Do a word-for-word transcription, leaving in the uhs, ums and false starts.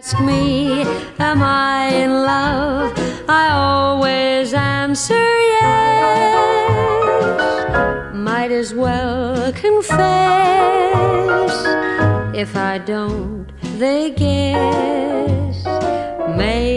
Ask me, am I in love? I always answer yes. Might as well confess. If I don't, they guess. Maybe